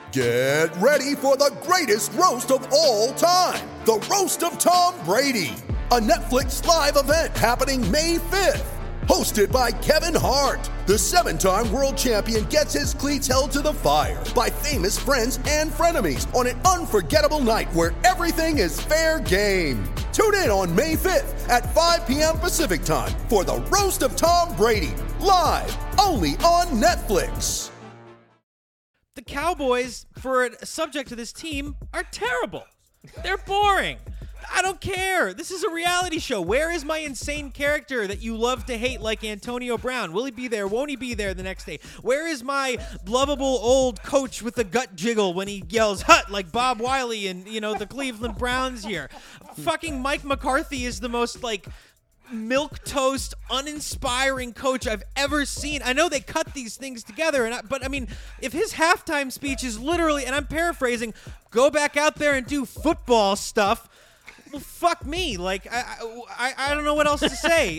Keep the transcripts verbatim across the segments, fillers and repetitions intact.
Get ready for the greatest roast of all time, the Roast of Tom Brady, a Netflix live event happening May fifth. Hosted by Kevin Hart, the seven-time world champion gets his cleats held to the fire by famous friends and frenemies on an unforgettable night where everything is fair game. Tune in on May fifth at five p.m. Pacific time for the Roast of Tom Brady, live only on Netflix. The Cowboys, for a subject to this team, are terrible. They're boring. I don't care. This is a reality show. Where is my insane character that you love to hate like Antonio Brown? Will he be there? Won't he be there the next day? Where is my lovable old coach with the gut jiggle when he yells "hut" like Bob Wiley and, you know, the Cleveland Browns here? Fucking Mike McCarthy is the most, like, milquetoast, uninspiring coach I've ever seen. I know they cut these things together, and I, but I mean, if his halftime speech is literally, and I'm paraphrasing, go back out there and do football stuff, well, fuck me. Like, I, I, I don't know what else to say.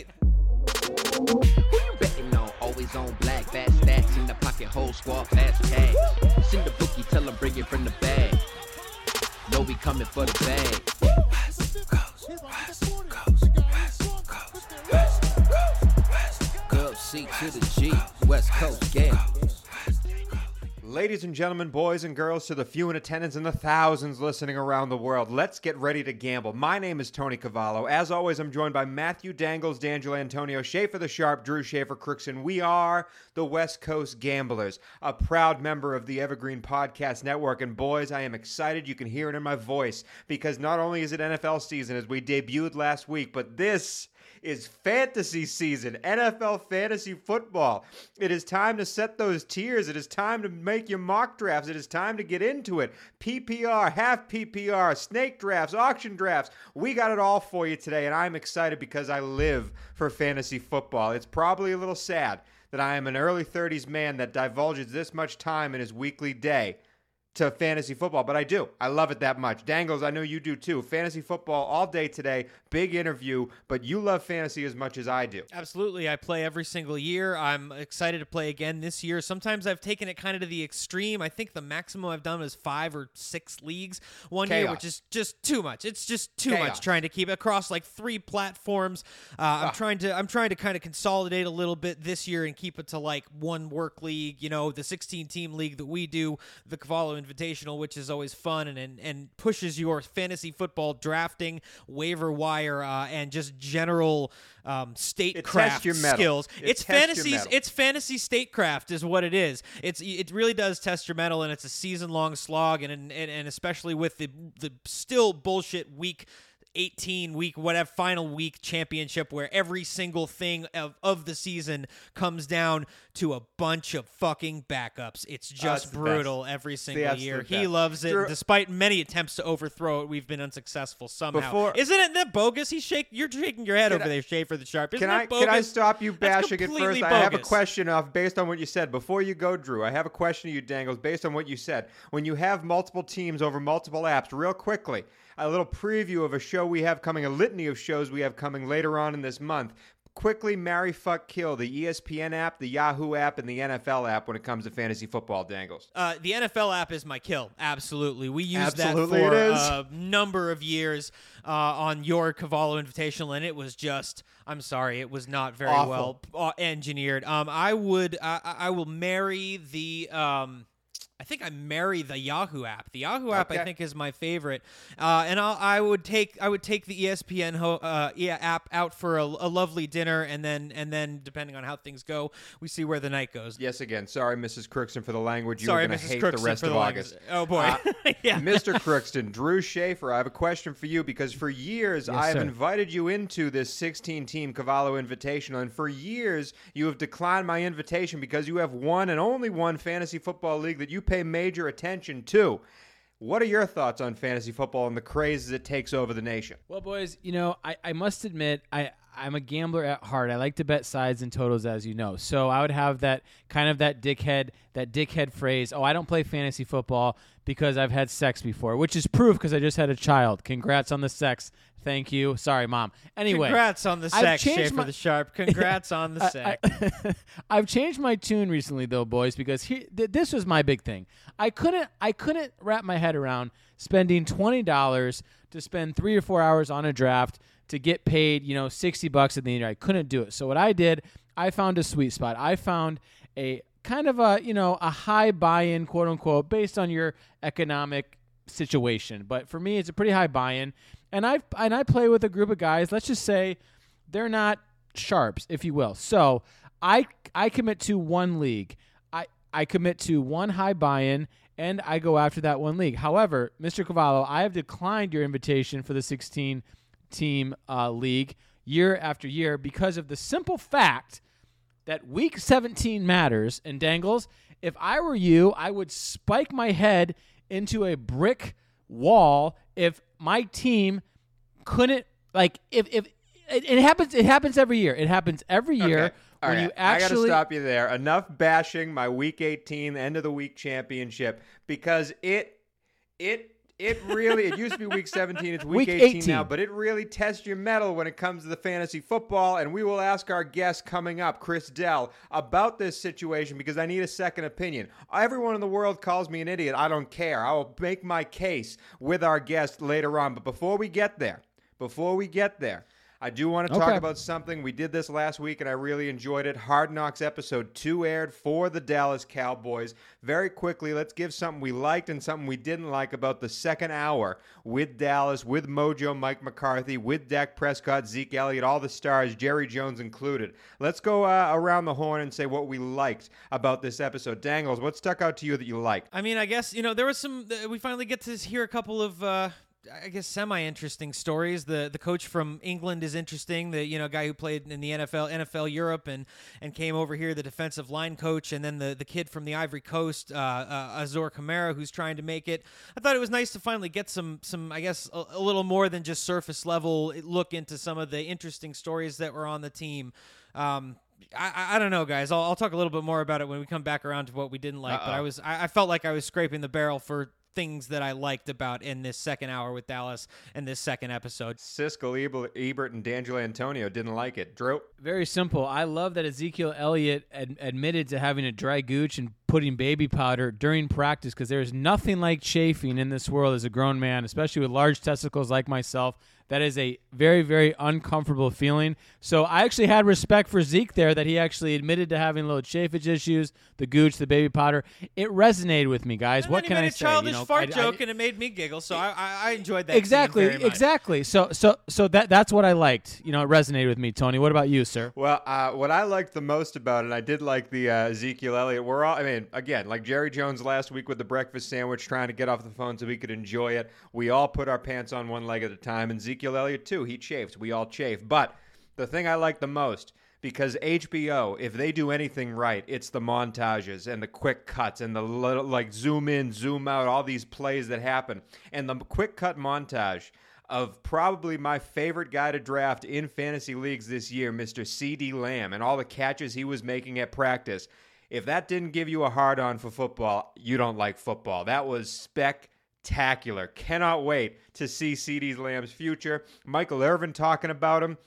Who you betting on? Always on black, fast stacks in the pocket, whole squad, fast cash. Send the bookie, tell him bring it from the bag. Know we coming for the bag. West Coast, West Coast, West Coast, West Coast, West Coast. Go C to the G, West Coast Gamblers. Ladies and gentlemen, boys and girls, to the few in attendance and the thousands listening around the world, let's get ready to gamble. My name is Tony Cavallo. As always, I'm joined by Matthew Dangles, D'Angelo Antonio, Schaefer the Sharp, Drew Schaefer Crookson. We are the West Coast Gamblers, a proud member of the Evergreen Podcast Network. And boys, I am excited. You can hear it in my voice because not only is it N F L season as we debuted last week, but this is fantasy season, N F L fantasy football. It is time to set those tiers. It is time to make your mock drafts. It is time to get into it. P P R, half P P R, snake drafts, auction drafts. We got it all for you today, and I'm excited because I live for fantasy football. It's probably a little sad that I am an early thirties man that divulges this much time in his weekly day to fantasy football, but I do. I love it that much. Dangles, I know you do too. Fantasy football all day today. Big interview, but you love fantasy as much as I do. Absolutely. I play every single year. I'm excited to play again this year. Sometimes I've taken it kind of to the extreme. I think the maximum I've done was five or six leagues one Chaos. year, which is just too much. It's just too Chaos. much trying to keep across like three platforms. Uh, I'm Ah. trying to I'm trying to kind of consolidate a little bit this year and keep it to like one work league, you know, the sixteen team league that we do, the Cavallo Invitational, which is always fun and, and, and pushes your fantasy football drafting, waiver wire, uh, and just general um, statecraft your mettle. skills. It It's tests your fantasy. mettle. It's fantasy statecraft is what it is. It's it really does test your mettle, and it's a season long slog, and and, and especially with the the still bullshit week eighteen week, whatever, final week championship where every single thing of, of the season comes down to a bunch of fucking backups. It's just it's the brutal best. every It's the single absolute year. best. He loves it. Drew- Despite many attempts to overthrow it, we've been unsuccessful somehow. Before- Isn't it bogus? He's shake, you're shaking your head Can over I- there, Schaefer the Sharp. Isn't Can that I bogus? can I stop you That's bashing it completely first? I have a bogus. question off based on what you said. Before you go, Drew, I have a question to you, Dangles, based on what you said. When you have multiple teams over multiple apps, real quickly, a little preview of a show we have coming, a litany of shows we have coming later on in this month. Quickly, marry, fuck, kill the E S P N app, the Yahoo app, and the N F L app when it comes to fantasy football, Dangles. Uh, the N F L app is my kill. Absolutely. We used Absolutely that for it is. a number of years uh, on your Cavallo Invitational, and it was just, I'm sorry, it was not very Awful. well uh, engineered. Um, I would, I, I will marry the, um, I think I marry the Yahoo app. The Yahoo app, Okay. I think, is my favorite, uh, and I'll, I would take I would take the E S P N ho- uh, yeah, app out for a, a lovely dinner, and then and then depending on how things go, we see where the night goes. Yes, again, sorry, Missus Crookston, for the language. You Sorry, were going to Missus hate Crookston, the rest for of the August. language. Oh boy, Uh, yeah. Mister Crookston, Drew Schaefer, I have a question for you because for years I have sir. invited you into this sixteen-team Cavallo Invitational, and for years you have declined my invitation because you have one and only one fantasy football league that you pay major attention to. What are your thoughts on fantasy football and the craze as it takes over the nation? Well, boys, you know, I, I must admit, I I'm a gambler at heart. I like to bet sides and totals, as you know. So I would have that kind of that dickhead, that dickhead phrase, oh, I don't play fantasy football because I've had sex before, which is proof because I just had a child. Congrats on the sex. Thank you. Sorry, Mom. Anyway. Congrats on the I've sex, changed Schaefer my- the Sharp. Congrats on the sex. I, I, I've changed my tune recently, though, boys, because he, th- this was my big thing. I couldn't, I couldn't wrap my head around spending twenty dollars to spend three or four hours on a draft to get paid, you know, sixty bucks at the end. I couldn't do it. So what I did, I found a sweet spot. I found a kind of a, you know, a high buy-in, quote unquote, based on your economic situation. But for me, it's a pretty high buy-in. And I and I play with a group of guys. Let's just say they're not sharps, if you will. So I I commit to one league. I I commit to one high buy-in, and I go after that one league. However, Mister Cavallo, I have declined your invitation for the sixteen-team uh, league year after year because of the simple fact that Week seventeen matters. And Dangles, if I were you, I would spike my head into a brick wall if my team couldn't, like, if if it, it happens, it happens every year. It happens every year Okay. All when right. you actually. I got to stop you there. Enough bashing my Week eighteen end of the week championship because it it it really it used to be Week seventeen. It's Week, Week eighteen, eighteen now, but it really tests your mettle when it comes to the fantasy football. And we will ask our guest coming up, Chris Dell, about this situation because I need a second opinion. Everyone in the world calls me an idiot. I don't care. I will make my case with our guest later on. But before we get there, before we get there. I do want to talk Okay. about something. We did this last week, and I really enjoyed it. Hard Knocks episode two aired for the Dallas Cowboys. Very quickly, let's give something we liked and something we didn't like about the second hour with Dallas, with Mojo Mike McCarthy, with Dak Prescott, Zeke Elliott, all the stars, Jerry Jones included. Let's go uh, around the horn and say what we liked about this episode. Dangles, what stuck out to you that you liked? I mean, I guess, you know, there was some, uh, we finally get to hear a couple of, uh, I guess, semi-interesting stories. The the coach from England is interesting. The you know guy who played in the N F L, N F L Europe, and and came over here, the defensive line coach, and then the the kid from the Ivory Coast, uh, uh, Azor Kamara, who's trying to make it. I thought it was nice to finally get some some I guess a, a little more than just surface level look into some of the interesting stories that were on the team. Um, I, I don't know, guys. I'll, I'll talk a little bit more about it when we come back around to what we didn't like. Uh-oh. But I was I, I felt like I was scraping the barrel for things that I liked about in this second hour with Dallas and this second episode. Siskel, Ebert, Ebert and D'Angelo Antonio didn't like it. Drew? Very simple. I love that Ezekiel Elliott ad- admitted to having a dry gooch and putting baby powder during practice because there is nothing like chafing in this world as a grown man, especially with large testicles like myself. That is a very, very uncomfortable feeling. So I actually had respect for Zeke there that he actually admitted to having little chafage issues, the gooch, the baby powder. It resonated with me, guys. And what then can he made I a say? childish You know, fart I- joke, I, and it made me giggle. So I, I, I enjoyed that. scene exactly, very much. exactly. So, so, so that that's what I liked. You know, it resonated with me. Tony, what about you, sir? Well, uh, what I liked the most about it, I did like the uh, Ezekiel Elliott. We're all, I mean, again, like Jerry Jones last week with the breakfast sandwich, trying to get off the phone so we could enjoy it. We all put our pants on one leg at a time, and Ezekiel Elliott too. He chafed. We all chafe. But the thing I like the most, because H B O, if they do anything right, it's the montages and the quick cuts and the little, like zoom in, zoom out, all these plays that happen, and the quick cut montage of probably my favorite guy to draft in fantasy leagues this year, Mister C D Lamb, and all the catches he was making at practice. If that didn't give you a hard-on for football, you don't like football. That was spectacular. Cannot wait to see C D Lamb's future. Michael Irvin talking about him.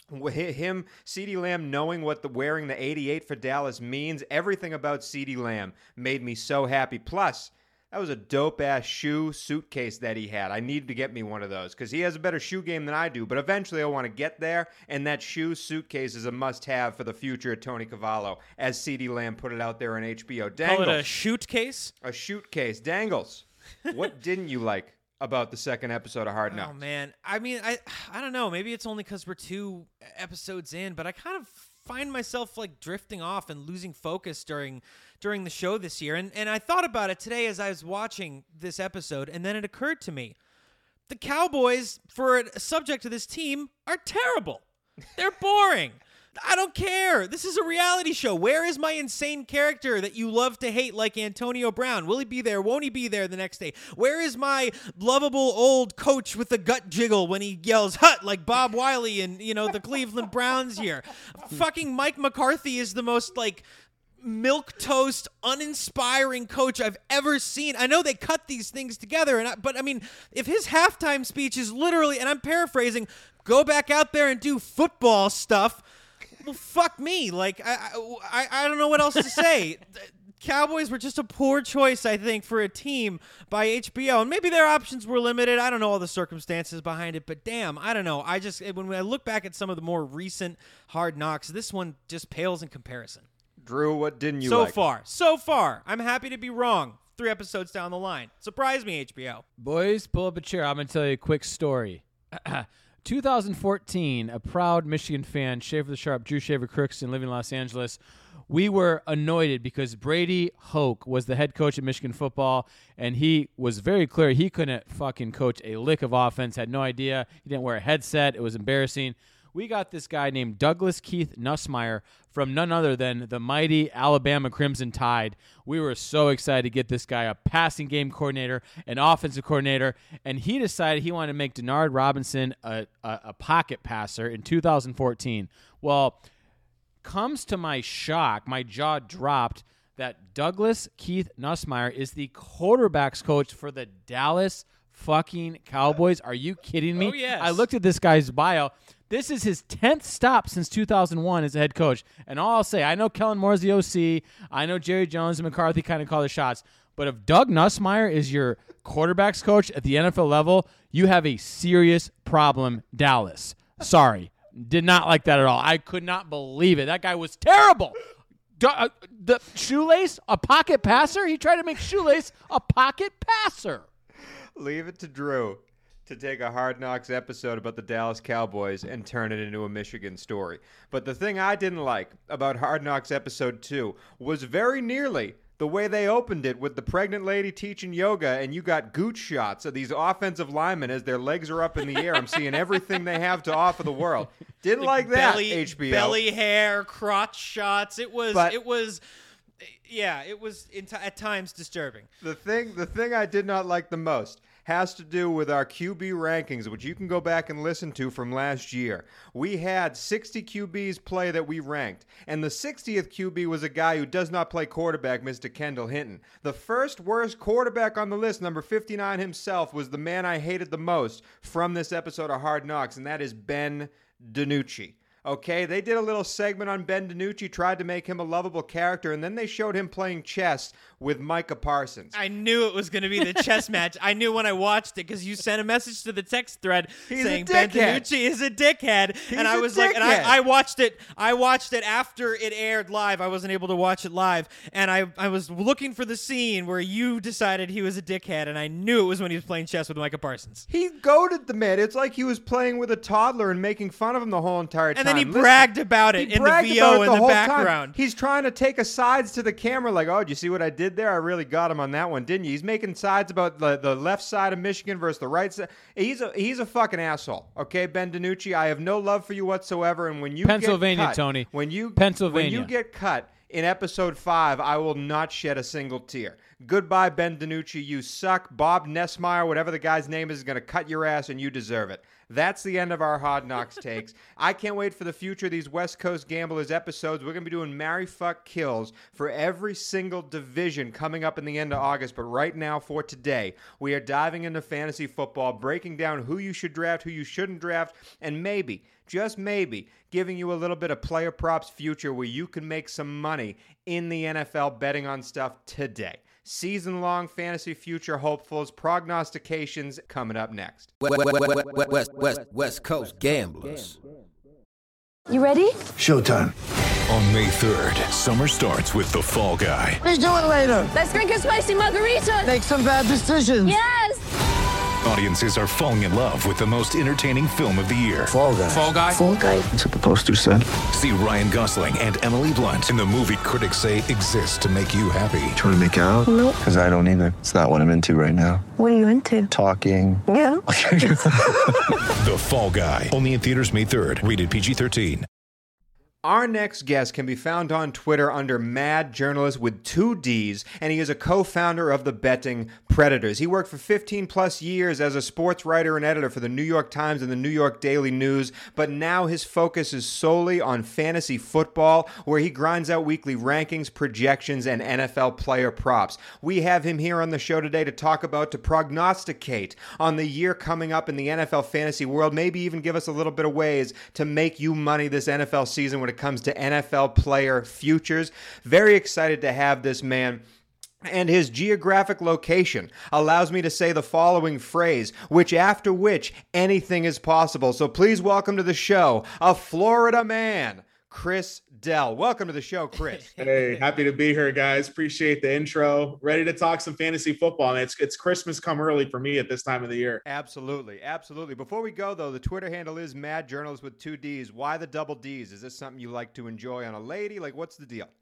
Him, C D Lamb, knowing what the wearing the eighty-eight for Dallas means. Everything about C D Lamb made me so happy. Plus, that was a dope-ass shoe suitcase that he had. I need to get me one of those because he has a better shoe game than I do. But eventually I want to get there, and that shoe suitcase is a must-have for the future of Tony Cavallo, as C D Lamb put it out there on H B O. Dangles. Call it a shoot case. A shoot case. Dangles. What didn't you like about the second episode of Hard Knocks? Oh man, I mean, I I don't know. Maybe it's only because we're two episodes in, but I kind of find myself like drifting off and losing focus during during the show this year. And and I thought about it today as I was watching this episode, and then it occurred to me, the Cowboys, for a subject of this team, are terrible. They're boring. I don't care. This is a reality show. Where is my insane character that you love to hate like Antonio Brown? Will he be there? Won't he be there the next day? Where is my lovable old coach with the gut jiggle when he yells "hut" like Bob Wiley and, you know, the Cleveland Browns here? Fucking Mike McCarthy is the most, like, milquetoast, uninspiring coach I've ever seen. I know they cut these things together, and I, but I mean, if his halftime speech is literally, and I'm paraphrasing, go back out there and do football stuff, well, fuck me. Like, I, I, I don't know what else to say. Cowboys were just a poor choice, I think, for a team by H B O. And maybe their options were limited. I don't know all the circumstances behind it, but damn, I don't know. I just, when I look back at some of the more recent Hard Knocks, this one just pales in comparison. Drew, what didn't you so like? So far. So far. I'm happy to be wrong. Three episodes down the line. Surprise me, H B O. Boys, pull up a chair. I'm going to tell you a quick story. two thousand fourteen, a proud Michigan fan, Shaver the Sharp, Drew Shaver Crookston, living in Los Angeles. We were annoyed because Brady Hoke was the head coach of Michigan football, and he was very clear he couldn't fucking coach a lick of offense, had no idea. He didn't wear a headset. It was embarrassing. We got this guy named Douglas Keith Nussmeier from none other than the mighty Alabama Crimson Tide. We were so excited to get this guy a passing game coordinator, an offensive coordinator, and he decided he wanted to make Denard Robinson a, a, a pocket passer in two thousand fourteen. Well, comes to my shock, my jaw dropped, that Douglas Keith Nussmeier is the quarterbacks coach for the Dallas fucking Cowboys. Are you kidding me? Oh, yes. I looked at this guy's bio. This is his tenth stop since two thousand one as a head coach. And all I'll say, I know Kellen Moore's the O C. I know Jerry Jones and McCarthy kind of call the shots. But if Doug Nussmeier is your quarterbacks coach at the N F L level, you have a serious problem, Dallas. Sorry. Did not like that at all. I could not believe it. That guy was terrible. Du- uh, the Shoelace, a pocket passer? He tried to make Shoelace a pocket passer. Leave it to Drew to take a Hard Knocks episode about the Dallas Cowboys and turn it into a Michigan story. But the thing I didn't like about Hard Knocks episode two was very nearly the way they opened it with the pregnant lady teaching yoga, and you got gooch shots of these offensive linemen as their legs are up in the air. I'm seeing everything they have to offer the world. Didn't like, like that, belly, H B O. Belly hair, crotch shots. It was, But, it was, yeah, it was in t- at times disturbing. The thing, the thing I did not like the most has to do with our Q B rankings, which you can go back and listen to from last year. We had sixty Q Bs play that we ranked, and the sixtieth Q B was a guy who does not play quarterback, Mister Kendall Hinton. The first worst quarterback on the list, number fifty-nine himself, was the man I hated the most from this episode of Hard Knocks, and that is Ben DiNucci. Okay, they did a little segment on Ben DiNucci, tried to make him a lovable character, and then they showed him playing chess with Micah Parsons. I knew it was going to be the chess match. I knew when I watched it because you sent a message to the text thread He's saying a Ben dickhead. DiNucci is a dickhead, He's and I a was like, and dickhead. I, I watched it. I watched it after it aired live. I wasn't able to watch it live, and I I was looking for the scene where you decided he was a dickhead, and I knew it was when he was playing chess with Micah Parsons. He goaded the man. It's like he was playing with a toddler and making fun of him the whole entire time. And then he Listen, bragged about it he in the bragged V about O it in the whole background. Time. He's trying to take asides to the camera like, oh, did you see what I did there? I really got him on that one, didn't you? He's making sides about the, the left side of Michigan versus the right side. He's a he's a fucking asshole. Okay, Ben DiNucci, I have no love for you whatsoever. And when you Pennsylvania, get cut, Tony. when you Pennsylvania. when you get cut in episode five, I will not shed a single tear. Goodbye, Ben DiNucci. You suck. Bob Nessmeyer, whatever the guy's name is, is going to cut your ass, and you deserve it. That's the end of our Hard Knocks takes. I can't wait for the future of these West Coast Gamblers episodes. We're going to be doing Marry, Fuck, Kills for every single division coming up in the end of August. But right now, for today, we are diving into fantasy football, breaking down who you should draft, who you shouldn't draft, and maybe, just maybe, giving you a little bit of player props future where you can make some money in the N F L betting on stuff today. Season-long fantasy future hopefuls, prognostications coming up next. West, West, West, West, West, West Coast Gamblers. You ready? Showtime. On May third, summer starts with The Fall Guy. Let's do it later. Let's drink a spicy margarita. Make some bad decisions. Yes! Audiences are falling in love with the most entertaining film of the year. Fall guy. Fall Guy. Fall guy. That's what the poster said. See Ryan Gosling and Emily Blunt in the movie critics say exists to make you happy. Trying to make it out? Nope. Because I don't either. It's not what I'm into right now. What are you into? Talking. Yeah. The Fall Guy. Only in theaters May third. Rated P G thirteen. Our next guest can be found on Twitter under Mad Journalist with two D's, and he is a co-founder of the Betting Predators. He worked for fifteen plus years as a sports writer and editor for the New York Times and the New York Daily News, but now his focus is solely on fantasy football, where he grinds out weekly rankings, projections, and N F L player props. We have him here on the show today to talk about, to prognosticate on the year coming up in the N F L fantasy world, maybe even give us a little bit of ways to make you money this N F L season when it comes to N F L player futures. Very excited to have this man. And his geographic location allows me to say the following phrase, which after which anything is possible. So please welcome to the show, a Florida man, Chris Dell. Welcome to the show, Chris. Hey, happy to be here, guys. Appreciate the intro. Ready to talk some fantasy football. And it's it's Christmas come early for me at this time of the year. Absolutely, absolutely. Before we go, though, the Twitter handle is Mad Journalist with two D's. Why the double D's? Is this something you like to enjoy on a lady? Like, what's the deal?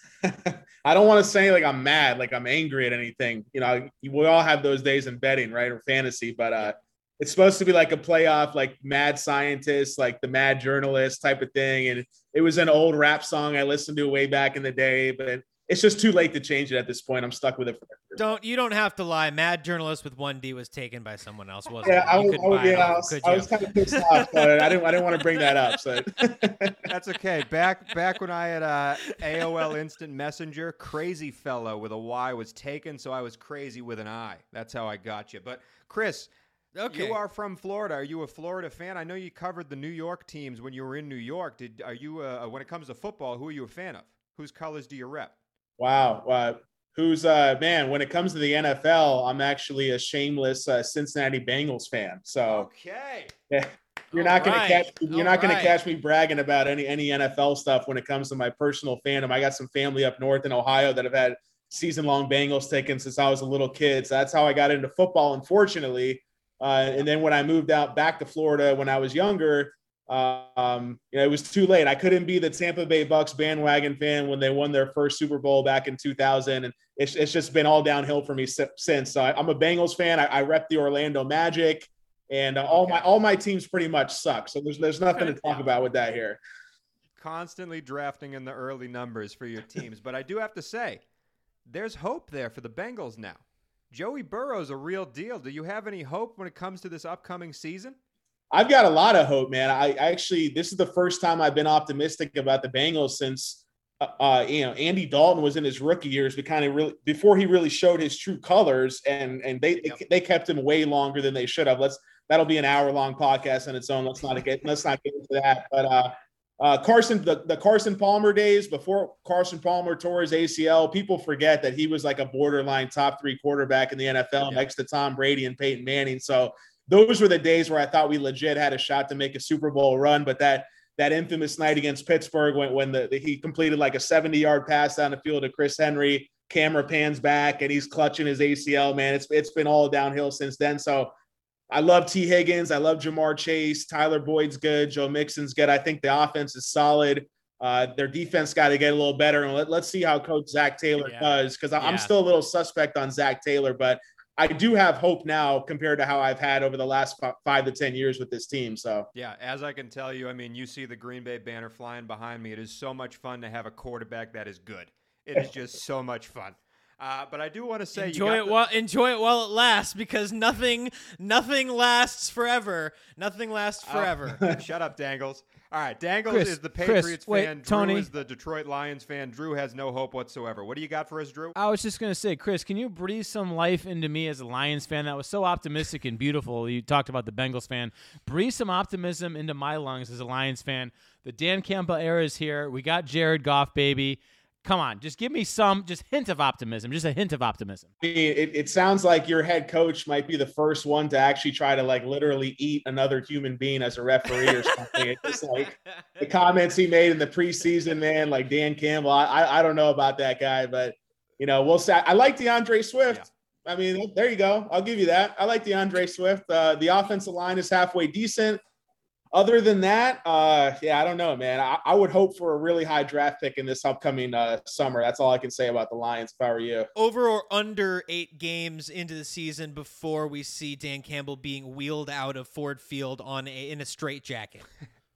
I don't want to say like I'm mad, like I'm angry at anything. You know, we all have those days in betting, right, or fantasy. But uh, it's supposed to be like a playoff, like Mad Scientist, like the Mad Journalist type of thing. And it was an old rap song I listened to way back in the day, but it's just too late to change it at this point. I'm stuck with it forever. Don't you don't have to lie. Mad Journalist with one D was taken by someone else, wasn't Yeah, it? I You was, couldn't I was, buy it yeah, I off, was, could I you? was kind of pissed off, but I didn't, I didn't want to bring that up. So That's okay. Back back when I had uh, A O L Instant Messenger, Crazy Fellow with a Y was taken, so I was crazy with an I. That's how I got you. But Chris, Okay. you are from Florida. Are you a Florida fan? I know you covered the New York teams when you were in New York. Did are you uh, when it comes to football? Who are you a fan of? Whose colors do you rep? wow. Uh, who's uh man, when it comes to the N F L, I'm actually a shameless uh, Cincinnati Bengals fan. So Okay. yeah, you're All not going right. to catch you're All not going right. to catch me bragging about any any N F L stuff when it comes to my personal fandom. I got some family up north in Ohio that have had season long Bengals tickets since I was a little kid. So that's how I got into football, unfortunately. Uh, and then when I moved out back to Florida when I was younger, uh, um, you know, it was too late. I couldn't be the Tampa Bay Bucks bandwagon fan when they won their first Super Bowl back in two thousand. And it's, it's just been all downhill for me since. So I, I'm a Bengals fan. I, I rep the Orlando Magic, and uh, all Okay. my all my teams pretty much suck. So there's there's nothing to talk about with that here. Constantly drafting in the early numbers for your teams. But I do have to say, there's hope there for the Bengals now. Joey Burrow's a real deal. Do you have any hope when it comes to this upcoming season? I've got a lot of hope, man. I, I actually, this is the first time I've been optimistic about the Bengals since, uh, uh, you know, Andy Dalton was in his rookie years, but kind of really before he really showed his true colors, and and they Yep. they, they kept him way longer than they should have. Let's that'll be an hour long podcast on its own. Let's not get let's not get into that. But uh, uh, Carson, the, the Carson Palmer days before Carson Palmer tore his A C L, people forget that he was like a borderline top three quarterback in the N F L Yeah. next to Tom Brady and Peyton Manning. So those were the days where I thought we legit had a shot to make a Super Bowl run. But that that infamous night against Pittsburgh when, when the, the he completed like a seventy-yard pass down the field to Chris Henry, camera pans back, and he's clutching his A C L, man. It's it's been all downhill since then. So I love T. Higgins. I love Jamar Chase. Tyler Boyd's good. Joe Mixon's good. I think the offense is solid. Uh, their defense got to get a little better. And let, let's see how Coach Zach Taylor Yeah. does, because I'm Yeah. still a little suspect on Zach Taylor, but I do have hope now compared to how I've had over the last f- five to ten years with this team. So Yeah, as I can tell you, I mean, you see the Green Bay banner flying behind me. It is so much fun to have a quarterback that is good. It is just so much fun. Uh, but I do want to say, Enjoy you got it the- while enjoy it while it lasts, because nothing nothing lasts forever. Nothing lasts forever. Oh, shut up, Dangles. All right, Dangles Chris, is the Chris, Patriots wait, fan. Drew Tony. is the Detroit Lions fan. Drew has no hope whatsoever. What do you got for us, Drew? I was just gonna say, Chris, can you breathe some life into me as a Lions fan? That was so optimistic and beautiful. You talked about the Bengals fan. Breathe some optimism into my lungs as a Lions fan. The Dan Campbell era is here. We got Jared Goff, baby. Come on, just give me some, just hint of optimism, just a hint of optimism. I mean, it, it sounds like your head coach might be the first one to actually try to like literally eat another human being as a referee or something. It's just like the comments he made in the preseason, man, like Dan Campbell. I, I, I don't know about that guy, but you know, we'll say I like DeAndre Swift. I mean, there you go. I'll give you that. I like DeAndre Swift. Uh, the offensive line is halfway decent. Other than that, uh, yeah, I don't know, man. I, I would hope for a really high draft pick in this upcoming uh, summer. That's all I can say about the Lions if I were you. Over or under eight games into the season before we see Dan Campbell being wheeled out of Ford Field on a, in a straitjacket.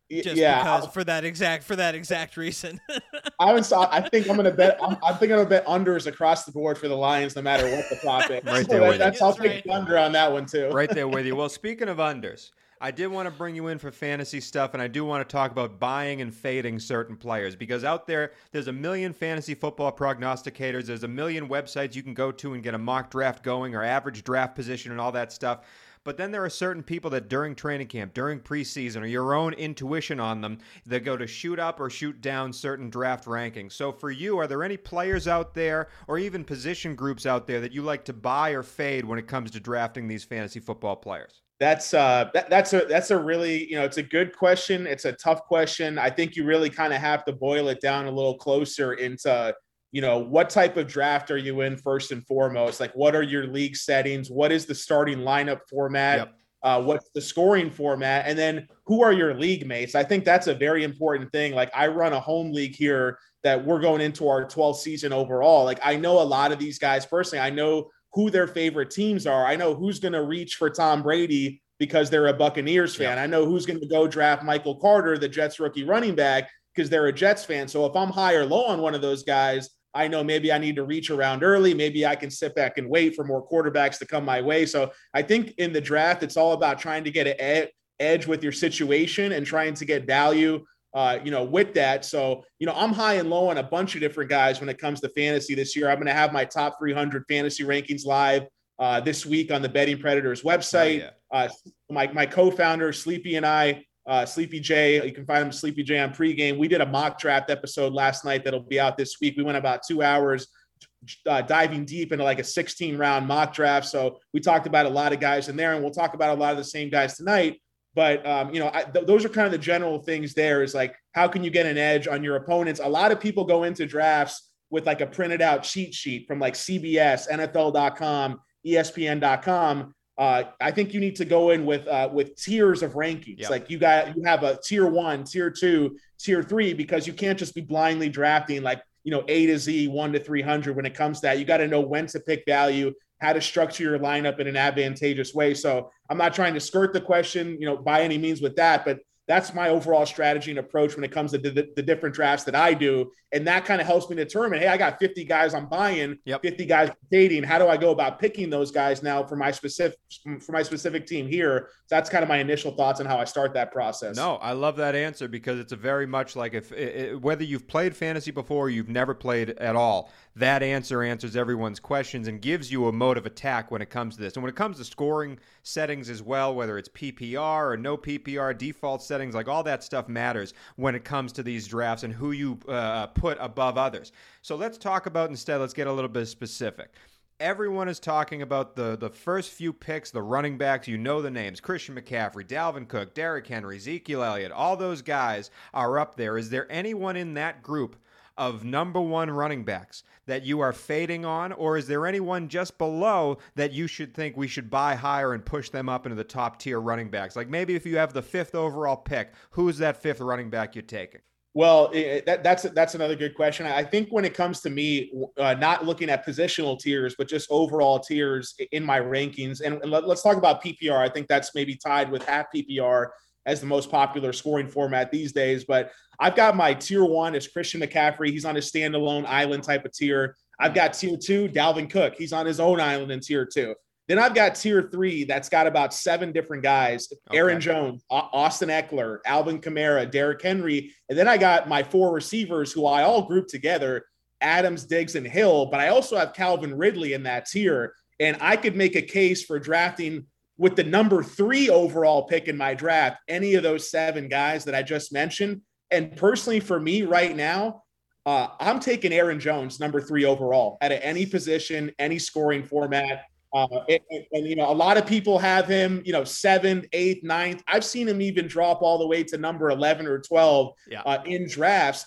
just yeah, because I'll, for that exact for that exact reason. I haven't saw. I think I'm gonna bet. I'm, I'm thinking I'm gonna bet unders across the board for the Lions, no matter what the prop is. Right So there that, with that's you. I'll That's take the under on that one too. Right there with you. Well, speaking of unders, I did want to bring you in for fantasy stuff, and I do want to talk about buying and fading certain players because out there, there's a million fantasy football prognosticators. There's a million websites you can go to and get a mock draft going or average draft position and all that stuff. But then there are certain people that during training camp, during preseason, or your own intuition on them, that go to shoot up or shoot down certain draft rankings. So for you, are there any players out there or even position groups out there that you like to buy or fade when it comes to drafting these fantasy football players? That's uh that, that's a that's a really, you know, it's a good question. It's a tough question. I think you really kind of have to boil it down a little closer into, you know, what type of draft are you in first and foremost? Like, what are your league settings? What is the starting lineup format? Yep. Uh, what's the scoring format? And then who are your league mates? I think that's a very important thing. Like, I run a home league here that we're going into our twelfth season overall. Like, I know a lot of these guys personally. I know who their favorite teams are. I know who's going to reach for Tom Brady because they're a Buccaneers fan. Yep. I know who's going to go draft Michael Carter, the Jets rookie running back, because they're a Jets fan. So if I'm high or low on one of those guys, I know maybe I need to reach around early. Maybe I can sit back and wait for more quarterbacks to come my way. So I think in the draft, it's all about trying to get an ed- edge with your situation and trying to get value, uh, you know, with that. So, you know, I'm high and low on a bunch of different guys when it comes to fantasy this year. I'm going to have my top three hundred fantasy rankings live uh, this week on the Betting Predators website. Oh, yeah. uh, my, my co-founder, Sleepy, and I, Uh, Sleepy J, you can find him Sleepy J on pregame. We did a mock draft episode last night that'll be out this week. We went about two hours uh, diving deep into like a sixteen round mock draft. So we talked about a lot of guys in there, and we'll talk about a lot of the same guys tonight. But, um, you know, I, th- those are kind of the general things there is like, how can you get an edge on your opponents? A lot of people go into drafts with like a printed out cheat sheet from like C B S, N F L dot com, E S P N dot com. Uh, I think you need to go in with uh, with tiers of rankings. Yep. Like you got you have a tier one, tier two, tier three, because you can't just be blindly drafting like, you know, A to Z, one to three hundred. When it comes to that, you got to know when to pick value, how to structure your lineup in an advantageous way. So I'm not trying to skirt the question, you know, by any means with that, but that's my overall strategy and approach when it comes to the, the different drafts that I do. And that kind of helps me determine, hey, I got fifty guys I'm buying, yep. fifty guys dating. How do I go about picking those guys now for my specific for my specific team here? So that's kind of my initial thoughts on how I start that process. No, I love that answer because it's a very much like if it, whether you've played fantasy before or you've never played at all, that answer answers everyone's questions and gives you a mode of attack when it comes to this. And when it comes to scoring settings as well, whether it's P P R or no P P R, default settings, like all that stuff matters when it comes to these drafts and who you uh, put above others. So let's talk about instead, let's get a little bit specific. Everyone is talking about the, the first few picks, the running backs. You know the names. Christian McCaffrey, Dalvin Cook, Derrick Henry, Ezekiel Elliott. All those guys are up there. Is there anyone in that group of number one running backs that you are fading on, or is there anyone just below that you should think we should buy higher and push them up into the top tier running backs? Like maybe if you have the fifth overall pick, who's that fifth running back you're taking? Well, it, that, that's that's another good question. I think when it comes to me, uh, not looking at positional tiers, but just overall tiers in my rankings, and, and let, let's talk about P P R. I think that's maybe tied with half P P R as the most popular scoring format these days. But I've got my tier one is Christian McCaffrey. He's on a standalone island type of tier. I've got tier two, Dalvin Cook. He's on his own island in tier two. Then I've got tier three that's got about seven different guys: Okay. Aaron Jones, Austin Eckler, Alvin Kamara, Derrick Henry. And then I got my four receivers who I all group together: Adams, Diggs, and Hill. But I also have Calvin Ridley in that tier. And I could make a case for drafting with the number three overall pick in my draft any of those seven guys that I just mentioned. And personally, for me right now, uh, I'm taking Aaron Jones, number three overall, at any position, any scoring format. Uh, and, and, you know, a lot of people have him, you know, seventh, eighth, ninth. I've seen him even drop all the way to number eleven or twelve yeah. uh, in drafts. And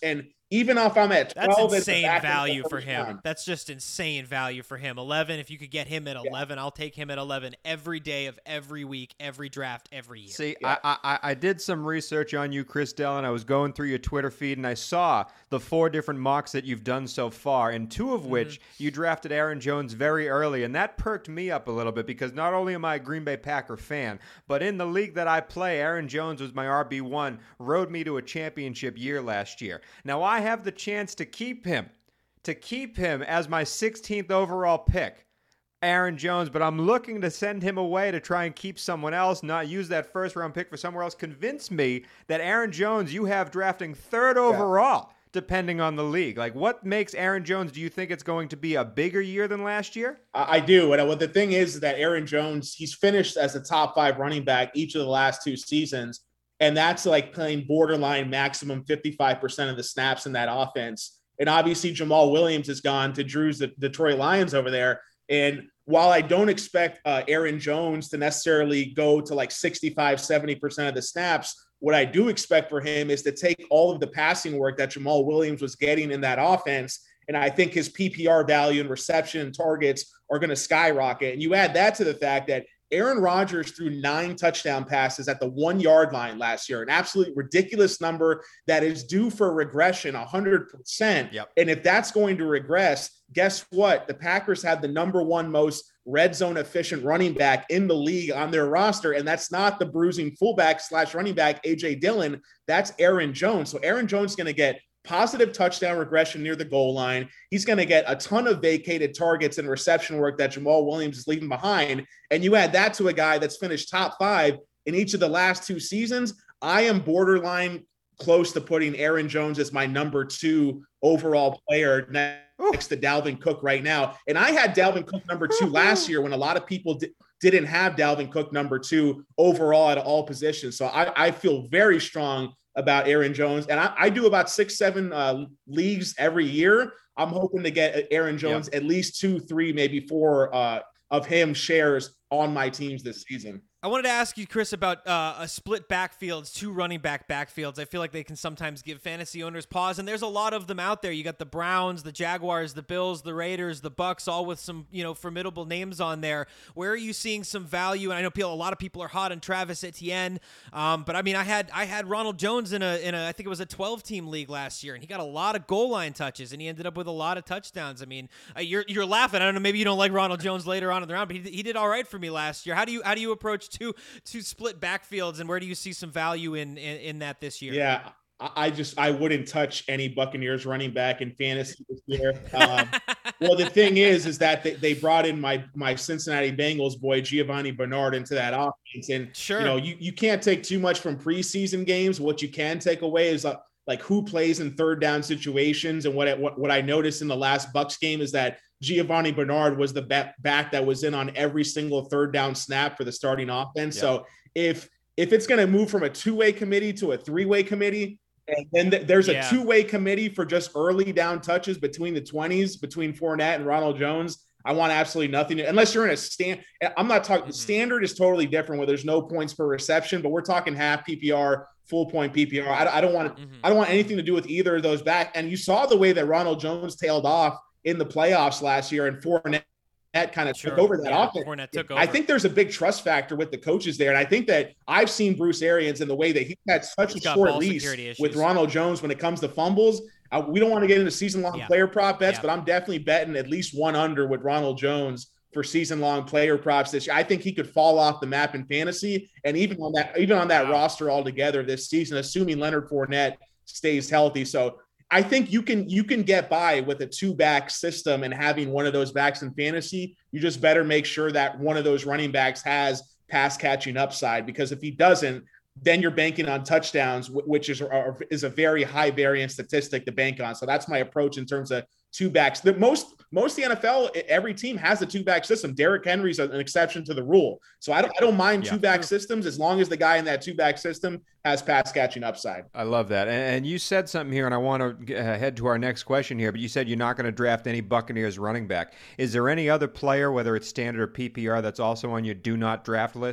even if I'm at That's twelve, insane back value the for first him. round. That's just insane value for him. eleven, if you could get him at eleven, yeah. I'll take him at eleven every day of every week, every draft, every year. See, yeah. I, I I did some research on you, Chris Dellin. I was going through your Twitter feed, and I saw the four different mocks that you've done so far, and two of which mm-hmm. you drafted Aaron Jones very early, and that perked me up a little bit because not only am I a Green Bay Packer fan, but in the league that I play, Aaron Jones was my R B one, rode me to a championship year last year. Now, I have the chance to keep him. to keep him as my sixteenth overall pick, Aaron Jones, but I'm looking to send him away to try and keep someone else, not use that first round pick for somewhere else. Convince me that Aaron Jones you have drafting third overall, yeah. depending on the league. Like, what makes Aaron Jones, do you think it's going to be a bigger year than last year? I do. And what the thing is that Aaron Jones, he's finished as a top five running back each of the last two seasons. And that's like playing borderline maximum fifty-five percent of the snaps in that offense. And obviously Jamal Williams has gone to Drew's the Detroit Lions over there. And while I don't expect uh, Aaron Jones to necessarily go to like sixty-five, seventy percent of the snaps, what I do expect for him is to take all of the passing work that Jamal Williams was getting in that offense. And I think his P P R value and reception and targets are going to skyrocket. And you add that to the fact that Aaron Rodgers threw nine touchdown passes at the one-yard line last year, an absolutely ridiculous number that is due for regression one hundred percent. Yep. And if that's going to regress, guess what? The Packers have the number one most red zone efficient running back in the league on their roster, and that's not the bruising fullback slash running back, A J Dillon. That's Aaron Jones. So Aaron Jones is going to get positive touchdown regression near the goal line. He's going to get a ton of vacated targets and reception work that Jamal Williams is leaving behind. And you add that to a guy that's finished top five in each of the last two seasons. I am borderline close to putting Aaron Jones as my number two overall player next to Dalvin Cook right now. And I had Dalvin Cook number two last year when a lot of people di- didn't have Dalvin Cook number two overall at all positions. So I, I feel very strong about Aaron Jones. And I, I do about six, seven uh, leagues every year. I'm hoping to get Aaron Jones yep. at least two, three, maybe four uh, of him shares on my teams this season. I wanted to ask you, Chris, about uh, a split backfields, two running back backfields. I feel like they can sometimes give fantasy owners pause, and there's a lot of them out there. You got the Browns, the Jaguars, the Bills, the Raiders, the Bucks, all with some, you know, formidable names on there. Where are you seeing some value? And I know people, a lot of people are hot on Travis Etienne, um, but I mean, I had I had Ronald Jones in a in a I think it was a twelve-team league last year, and he got a lot of goal line touches, and he ended up with a lot of touchdowns. I mean, uh, you're you're laughing. I don't know, maybe you don't like Ronald Jones later on in the round, but he, he did all right for me last year. How do you how do you approach two two split backfields, and where do you see some value in in, in that this year? Yeah, I just I wouldn't touch any Buccaneers running back in fantasy this year. Um, well, the thing is, is that they, they brought in my my Cincinnati Bengals boy Giovanni Bernard into that offense, and sure, you know you you can't take too much from preseason games. What you can take away is uh, like who plays in third down situations, and what it, what what I noticed in the last Bucs game is that Giovanni Bernard was the back, back that was in on every single third down snap for the starting offense. Yep. So if if it's going to move from a two-way committee to a three-way committee, and then th- there's yeah. a two-way committee for just early down touches between the twenties, between Fournette and Ronald Jones, I want absolutely nothing to, unless you're in a stand. I'm not talking mm-hmm. standard is totally different where there's no points per reception, but we're talking half P P R, full point P P R. I, I don't want mm-hmm. I don't want anything to do with either of those back. And you saw the way that Ronald Jones tailed off in the playoffs last year, and Fournette kind of sure. took over that yeah, offense. Fournette took over. I think there's a big trust factor with the coaches there, and I think that I've seen Bruce Arians in the way that he had such He's a short leash with Ronald Jones when it comes to fumbles. Uh, we don't want to get into season-long yeah. player prop bets, yeah. but I'm definitely betting at least one under with Ronald Jones for season-long player props this year. I think he could fall off the map in fantasy, and even on that, even on that wow. roster altogether this season, assuming Leonard Fournette stays healthy. So I think you can you can get by with a two-back system and having one of those backs in fantasy. You just better make sure that one of those running backs has pass-catching upside, because if he doesn't, then you're banking on touchdowns, which is, are, is a very high variance statistic to bank on. So that's my approach in terms of two backs. The most most of the N F L, every team has a two back system. Derrick Henry's an exception to the rule. So I don't I don't mind yeah, two back systems as long as the guy in that two back system has pass catching upside. I love that. And, and you said something here, and I want to head to our next question here, but you said you're not going to draft any Buccaneers running back. Is there any other player, whether it's standard or P P R, that's also on your do not draft list?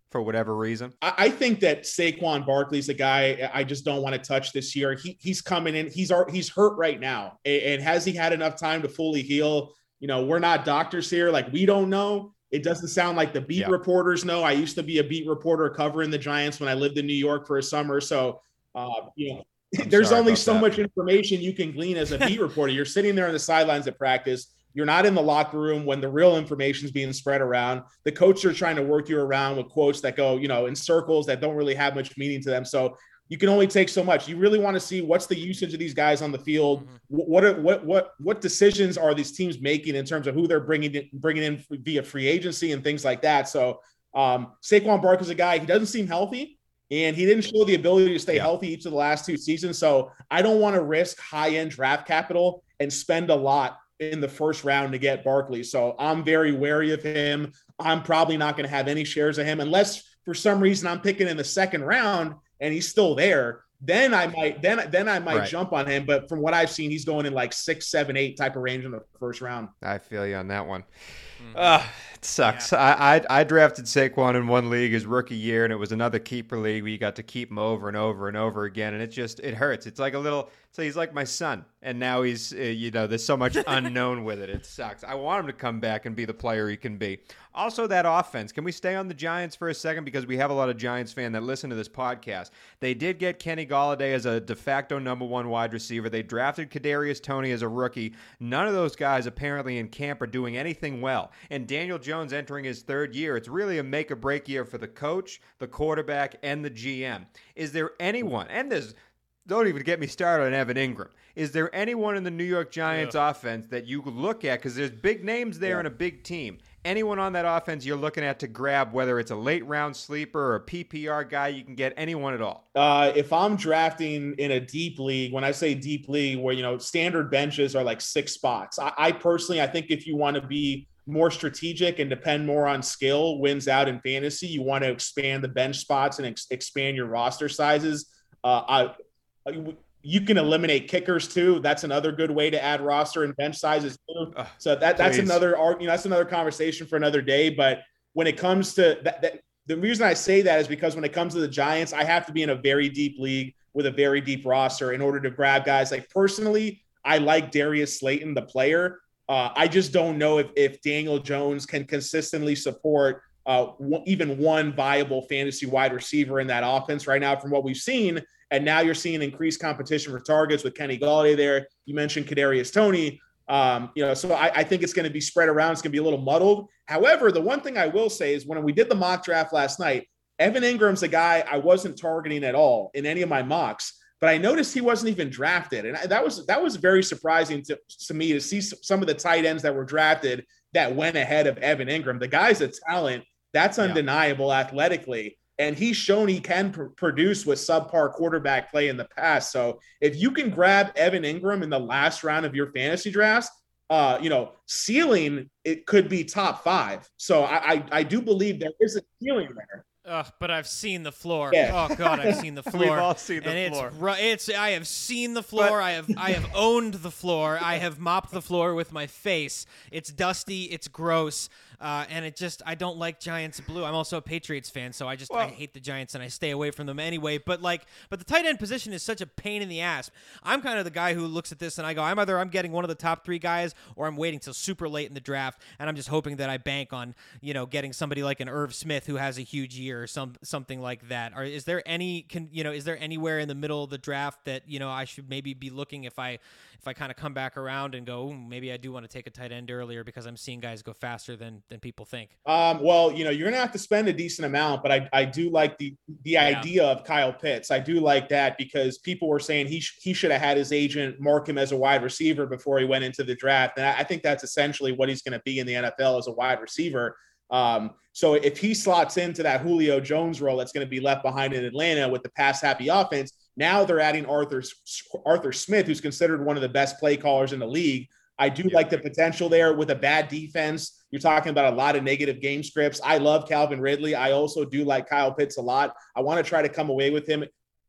for whatever reason? I, I think that Saquon Barkley's a guy I just don't want to touch this year. He he's coming in. He's he's hurt right now, and, and has he had enough time to fully heal? You know, we're not doctors here. Like, we don't know. It doesn't sound like the beat yeah. reporters know. I used to be a beat reporter covering the Giants when I lived in New York for a summer. So, uh, you know, I'm there's only so that. much information you can glean as a beat reporter. You're sitting there on the sidelines at practice. You're not in the locker room when the real information is being spread around. The coaches are trying to work you around with quotes that go, you know, in circles that don't really have much meaning to them. So you can only take so much. You really want to see what's the usage of these guys on the field. Mm-hmm. What are, what what what decisions are these teams making in terms of who they're bringing in, bringing in via free agency and things like that. So um, Saquon Barkley's a guy. He doesn't seem healthy, and he didn't show the ability to stay yeah. healthy each of the last two seasons. So I don't want to risk high end draft capital and spend a lot in the first round to get Barkley. So I'm very wary of him. I'm probably not going to have any shares of him unless for some reason I'm picking in the second round and he's still there. Then I might, then, then I might right. jump on him. But from what I've seen, he's going in like six, seven, eight type of range in the first round. I feel you on that one. Mm-hmm. Uh, it sucks. Yeah. I, I I drafted Saquon in one league his rookie year, and it was another keeper league where you got to keep him over and over and over again, and it just it hurts. It's like a little. So he's like my son, and now he's uh, you know there's so much unknown with it. It sucks. I want him to come back and be the player he can be. Also, that offense. Can we stay on the Giants for a second because we have a lot of Giants fans that listen to this podcast. They did get Kenny Golladay as a de facto number one wide receiver. They drafted Kadarius Toney as a rookie. None of those guys apparently in camp are doing anything well. And Daniel Jones entering his third year, it's really a make or break year for the coach, the quarterback, and the G M. Is there anyone, and there's, don't even get me started on Evan Ingram. Is there anyone in the New York Giants yeah. offense that you could look at, because there's big names there yeah. and a big team, anyone on that offense you're looking at to grab, whether it's a late round sleeper or a P P R guy, you can get anyone at all? Uh, if I'm drafting in a deep league, when I say deep league, where, you know, standard benches are like six spots, I, I personally, I think if you want to be more strategic and depend more on skill wins out in fantasy, you want to expand the bench spots and ex- expand your roster sizes. Uh, I, you can eliminate kickers too. That's another good way to add roster and bench sizes too. So that that's Please. another, you know, that's another conversation for another day. But when it comes to that, that, the reason I say that is because when it comes to the Giants, I have to be in a very deep league with a very deep roster in order to grab guys. Like, personally, I like Darius Slayton, the player. Uh, I just don't know if, if Daniel Jones can consistently support uh, w- even one viable fantasy wide receiver in that offense right now from what we've seen. And now you're seeing increased competition for targets with Kenny Golladay there. You mentioned Kadarius Toney. Um, you know, so I, I think it's going to be spread around. It's going to be a little muddled. However, the one thing I will say is when we did the mock draft last night, Evan Ingram's a guy I wasn't targeting at all in any of my mocks. But I noticed he wasn't even drafted. And that was that was very surprising to, to me to see some of the tight ends that were drafted that went ahead of Evan Ingram. The guy's a talent. That's undeniable yeah. athletically. And he's shown he can pr- produce with subpar quarterback play in the past. So if you can grab Evan Ingram in the last round of your fantasy drafts, uh, you know, ceiling, it could be top five. So I, I, I do believe there is a ceiling there. Ugh, but I've seen the floor. Yeah. Oh God, I've seen the floor. We've all seen the and floor. It's, ru- it's I have seen the floor. But- I have I have owned the floor. I have mopped the floor with my face. It's dusty. It's gross. Uh, and it just, I don't like Giants blue. I'm also a Patriots fan, so I just, well, I hate the Giants and I stay away from them anyway. But like, but the tight end position is such a pain in the ass. I'm kind of the guy who looks at this and I go, I'm either I'm getting one of the top three guys or I'm waiting till super late in the draft. And I'm just hoping that I bank on, you know, getting somebody like an Irv Smith who has a huge year or some, something like that. Or is there any, can, you know, is there anywhere in the middle of the draft that, you know, I should maybe be looking if I, if I kind of come back around and go, maybe I do want to take a tight end earlier because I'm seeing guys go faster than than people think? Um, well, you know, you're going to have to spend a decent amount, but I, I do like the the yeah. idea of Kyle Pitts. I do like that because people were saying he sh- he should have had his agent mark him as a wide receiver before he went into the draft. And I, I think that's essentially what he's going to be in the N F L as a wide receiver. Um, so if he slots into that Julio Jones role that's going to be left behind in Atlanta with the pass-happy offense, now they're adding Arthur Arthur Smith, who's considered one of the best play callers in the league. I do yeah. like the potential there with a bad defense. You're talking about a lot of negative game scripts. I love Calvin Ridley. I also do like Kyle Pitts a lot. I want to try to come away with him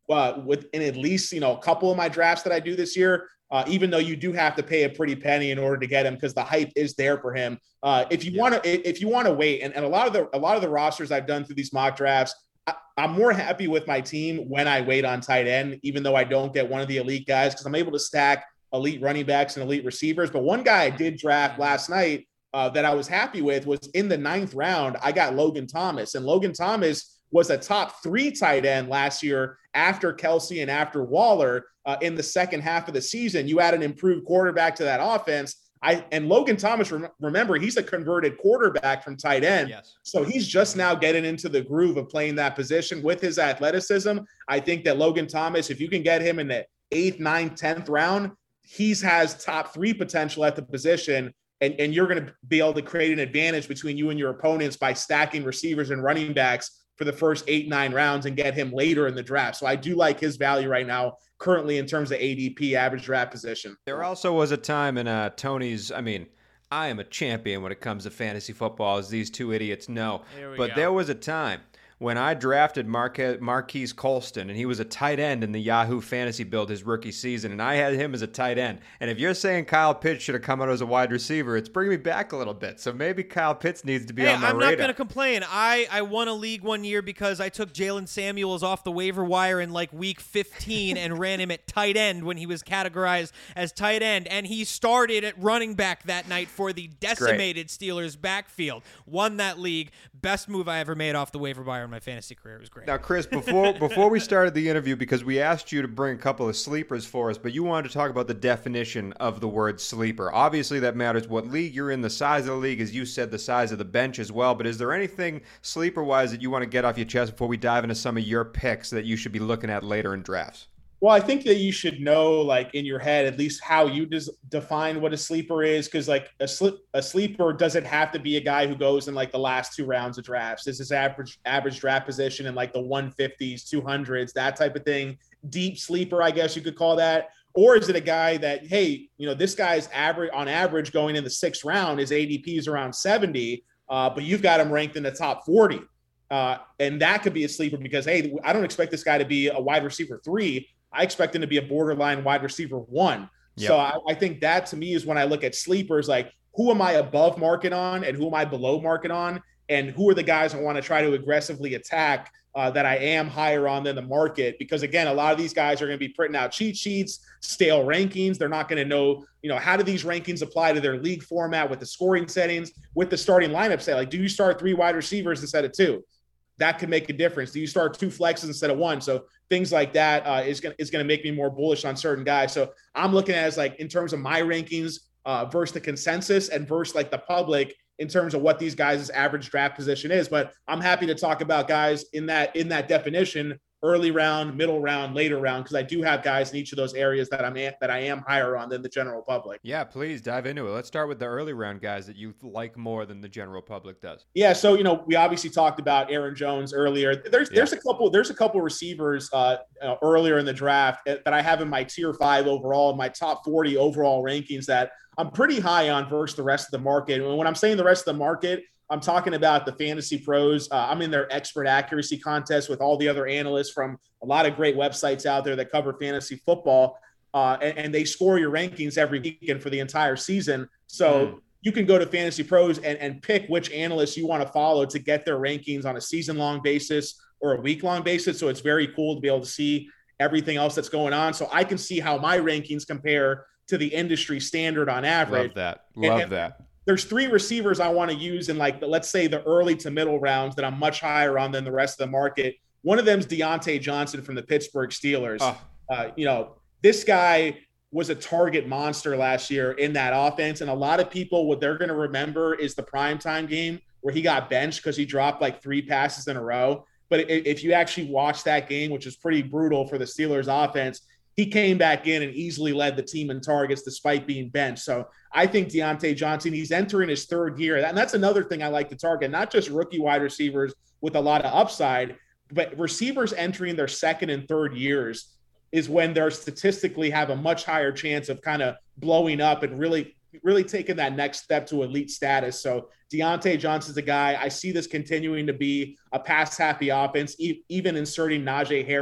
uh, within at least, you know, a couple of my drafts that I do this year. Uh, even though you do have to pay a pretty penny in order to get him because the hype is there for him. Uh, if you yeah. want to, if you want to wait, and, and a lot of the a lot of the rosters I've done through these mock drafts, I, I'm more happy with my team when I wait on tight end, even though I don't get one of the elite guys because I'm able to stack elite running backs and elite receivers. But one guy I did draft last night uh, that I was happy with was in the ninth round. I got Logan Thomas, and Logan Thomas was a top three tight end last year after Kelsey and after Waller uh, in the second half of the season. You add an improved quarterback to that offense. I and Logan Thomas, rem- remember, he's a converted quarterback from tight end. Yes. So he's just now getting into the groove of playing that position with his athleticism. I think that Logan Thomas, if you can get him in the eighth, ninth, tenth round, he's has top three potential at the position. And, and you're going to be able to create an advantage between you and your opponents by stacking receivers and running backs for the first eight, nine rounds and get him later in the draft. So I do like his value right now, currently in terms of A D P, average draft position. There also was a time in uh, Tony's, I mean, I am a champion when it comes to fantasy football, as these two idiots know. But go. there was a time when I drafted Marque- Marquise Colston, and he was a tight end in the Yahoo Fantasy build his rookie season, and I had him as a tight end. And if you're saying Kyle Pitts should have come out as a wide receiver, it's bringing me back a little bit. So maybe Kyle Pitts needs to be hey, on my I'm radar. not going to complain. I, I won a league one year because I took Jalen Samuels off the waiver wire in like week fifteen and ran him at tight end when he was categorized as tight end. And he started at running back that night for the decimated Steelers backfield. Won that league. Best move I ever made off the waiver wire in my fantasy career. It was great. Now, Chris, before before we started the interview, because we asked you to bring a couple of sleepers for us, but you wanted to talk about the definition of the word sleeper. Obviously, that matters what league you're in, the size of the league, as you said, the size of the bench as well. But is there anything sleeper-wise that you want to get off your chest before we dive into some of your picks that you should be looking at later in drafts? Well, I think that you should know, like, in your head, at least how you des- define what a sleeper is. Because, like, a, sli- a sleeper doesn't have to be a guy who goes in, like, the last two rounds of drafts. This is average average draft position in, like, the one fifties, two hundreds, that type of thing. Deep sleeper, I guess you could call that. Or is it a guy that, hey, you know, this guy's average on average going in the sixth round, his A D P is around seventy, uh, but you've got him ranked in the top forty. Uh, and that could be a sleeper because, hey, I don't expect this guy to be a wide receiver three. I expect him to be a borderline wide receiver one. Yep. So I, I think that to me is when I look at sleepers, like who am I above market on and who am I below market on? And who are the guys I want to try to aggressively attack uh, that I am higher on than the market? Because again, a lot of these guys are going to be printing out cheat sheets, stale rankings. They're not going to know, you know, how do these rankings apply to their league format with the scoring settings, with the starting lineup say, like, do you start three wide receivers instead of two? That could make a difference. Do you start two flexes instead of one? So things like that uh, is going is going to make me more bullish on certain guys. So I'm looking at it as like in terms of my rankings uh, versus the consensus and versus like the public in terms of what these guys' average draft position is. But I'm happy to talk about guys in that in that definition, early round, middle round, later round, because I do have guys in each of those areas that I'm at, that I am higher on than the general public. Yeah, please dive into it. Let's start with the early round guys that you like more than the general public does. Yeah, so you know we obviously talked about Aaron Jones earlier. There's yeah. there's a couple there's a couple receivers uh, uh, earlier in the draft that I have in my tier five overall, my top forty overall rankings that I'm pretty high on versus the rest of the market. And when I'm saying the rest of the market, I'm talking about the Fantasy Pros. Uh, I'm in their expert accuracy contest with all the other analysts from a lot of great websites out there that cover fantasy football. Uh, and, and they score your rankings every weekend for the entire season. So mm. you can go to Fantasy Pros and, and pick which analysts you want to follow to get their rankings on a season-long basis or a week-long basis. So it's very cool to be able to see everything else that's going on. So I can see how my rankings compare to the industry standard on average. Love that. Love and, and, that. There's three receivers I want to use in like, the, let's say the early to middle rounds that I'm much higher on than the rest of the market. One of them is Deontay Johnson from the Pittsburgh Steelers. Oh. Uh, you know, this guy was a target monster last year in that offense. And a lot of people, what they're going to remember is the primetime game where he got benched because he dropped like three passes in a row. But if you actually watch that game, which is pretty brutal for the Steelers offense, he came back in and easily led the team in targets despite being benched. So I think Deontay Johnson, he's entering his third year. And that's another thing I like to target, not just rookie wide receivers with a lot of upside, but receivers entering their second and third years is when they're statistically have a much higher chance of kind of blowing up and really, really taking that next step to elite status. So Deontay Johnson's a guy. I see this continuing to be a pass-happy offense, e- even inserting Najee Harris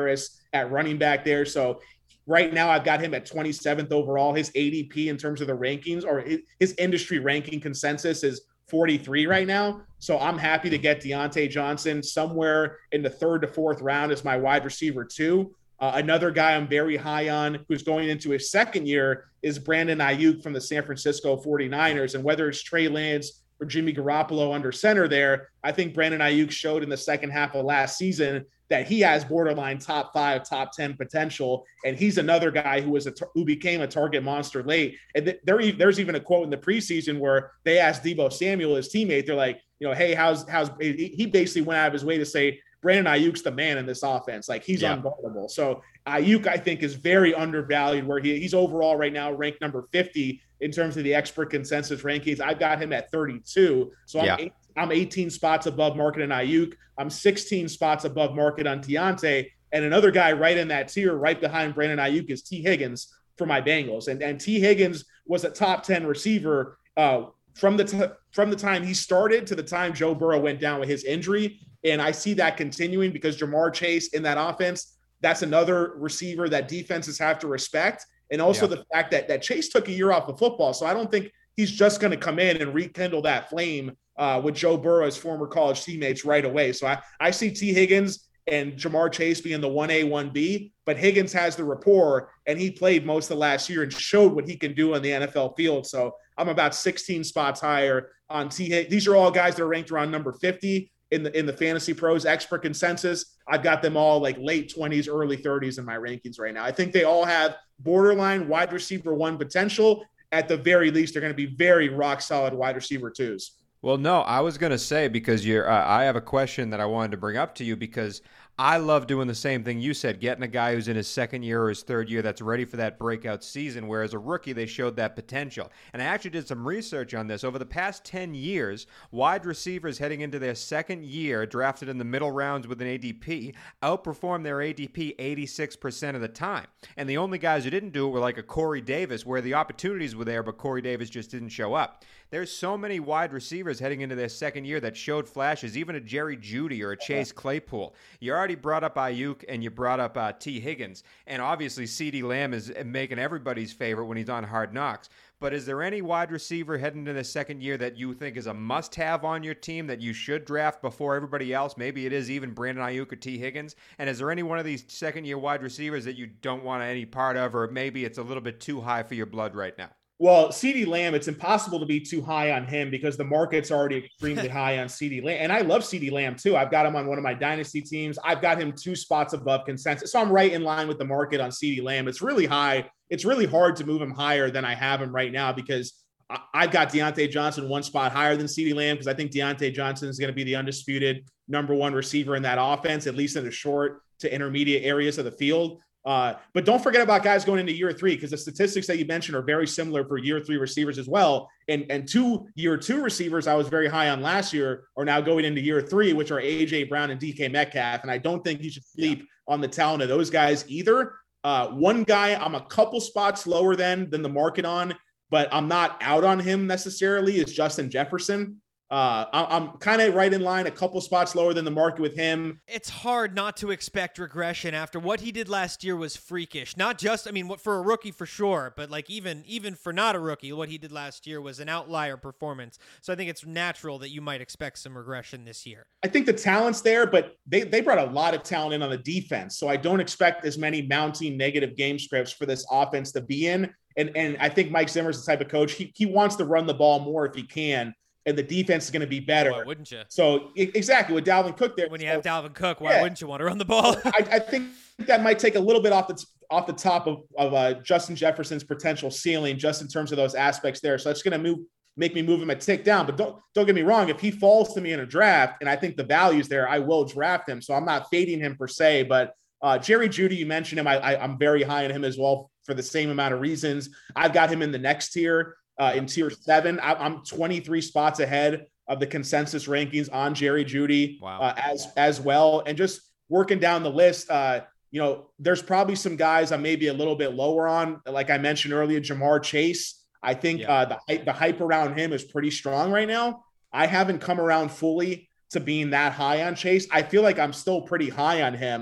at running back there. So right now I've got him at twenty-seventh overall. His A D P in terms of the rankings, or his industry ranking consensus, is forty-three right now. So I'm happy to get Deontay Johnson somewhere in the third to fourth round as my wide receiver two. Uh, another guy I'm very high on who's going into his second year is Brandon Ayuk from the San Francisco forty-niners. And whether it's Trey Lance or Jimmy Garoppolo under center there, I think Brandon Ayuk showed in the second half of last season that he has borderline top five, top ten potential. And he's another guy who was a, who became a target monster late. And th- there, there's even a quote in the preseason where they asked Deebo Samuel, his teammate, they're like, you know, hey, how's, how's, he basically went out of his way to say, Brandon Ayuk's the man in this offense. Like, he's yeah. unguardable. So Ayuk, I think, is very undervalued, where he, he's overall right now ranked number fifty in terms of the expert consensus rankings. I've got him at thirty-two. So I'm, yeah. eight, I'm eighteen spots above market on Ayuk. I'm sixteen spots above market on Deontay. And another guy right in that tier, right behind Brandon Ayuk, is T. Higgins for my Bengals. And, and T. Higgins was a top ten receiver uh, from the t- from the time he started to the time Joe Burrow went down with his injury. And I see that continuing because Jamar Chase in that offense, that's another receiver that defenses have to respect. And also yeah. the fact that, that Chase took a year off of football. So I don't think he's just going to come in and rekindle that flame uh, with Joe Burrow's former college teammates right away. So I, I see T. Higgins and Jamar Chase being the one A, one B, but Higgins has the rapport, and he played most of last year and showed what he can do on the N F L field. So I'm about sixteen spots higher on T. Higgins. These are all guys that are ranked around number fifty in the in the Fantasy Pros expert consensus. I've got them all like late twenties, early thirties in my rankings right now. I think they all have borderline wide receiver one potential. At the very least, they're going to be very rock solid wide receiver twos. Well, no, I was going to say, because you're, uh, I have a question that I wanted to bring up to you, because I love doing the same thing you said, getting a guy who's in his second year or his third year that's ready for that breakout season, where as a rookie they showed that potential. And I actually did some research on this. Over the past ten years, wide receivers heading into their second year, drafted in the middle rounds with an A D P, outperformed their A D P eighty-six percent of the time. And the only guys who didn't do it were like a Corey Davis, where the opportunities were there, but Corey Davis just didn't show up. There's so many wide receivers heading into their second year that showed flashes, even a Jerry Jeudy or a Chase Claypool. You already brought up Ayuk and you brought up uh, T. Higgins. And obviously CeeDee Lamb is making everybody's favorite when he's on Hard Knocks. But is there any wide receiver heading into the second year that you think is a must-have on your team that you should draft before everybody else? Maybe it is even Brandon Ayuk or T. Higgins. And is there any one of these second-year wide receivers that you don't want any part of, or maybe it's a little bit too high for your blood right now? Well, CeeDee Lamb, it's impossible to be too high on him because the market's already extremely high on CeeDee Lamb. And I love CeeDee Lamb too. I've got him on one of my dynasty teams. I've got him two spots above consensus. So I'm right in line with the market on CeeDee Lamb. It's really high. It's really hard to move him higher than I have him right now because I- I've got Deontay Johnson one spot higher than CeeDee Lamb because I think Deontay Johnson is going to be the undisputed number one receiver in that offense, at least in the short to intermediate areas of the field. Uh, but don't forget about guys going into year three, because the statistics that you mentioned are very similar for year three receivers as well. And, and two year two receivers I was very high on last year are now going into year three, which are A J Brown and D K Metcalf. And I don't think you should sleep yeah. on the talent of those guys either. Uh, one guy I'm a couple spots lower than, than the market on, but I'm not out on him necessarily, is Justin Jefferson. Uh, I'm kind of right in line, a couple spots lower than the market with him. It's hard not to expect regression after what he did last year was freakish. Not just, I mean, what for a rookie for sure, but like even even for not a rookie, what he did last year was an outlier performance. So I think it's natural that you might expect some regression this year. I think the talent's there, but they, they brought a lot of talent in on the defense. So I don't expect as many mounting negative game scripts for this offense to be in. And, and I think Mike Zimmer's the type of coach, he, he wants to run the ball more if he can. And the defense is going to be better. Why wouldn't you? So exactly with Dalvin Cook there. When you so, have Dalvin Cook, why yeah. wouldn't you want to run the ball? I, I think that might take a little bit off the off the top of, of uh, Justin Jefferson's potential ceiling, just in terms of those aspects there. So it's going to move, make me move him a tick down. But don't don't get me wrong. If he falls to me in a draft, and I think the value's there, I will draft him. So I'm not fading him per se. But uh, Jerry Jeudy, you mentioned him. I, I, I'm very high on him as well for the same amount of reasons. I've got him in the next tier, uh, in tier seven. I, I'm twenty-three spots ahead of the consensus rankings on Jerry Jeudy wow. uh, as as well. And just working down the list, uh, you know, there's probably some guys I'm maybe a little bit lower on. Like I mentioned earlier, Jamar Chase. I think yeah. uh, the, hype, the hype around him is pretty strong right now. I haven't come around fully to being that high on Chase. I feel like I'm still pretty high on him.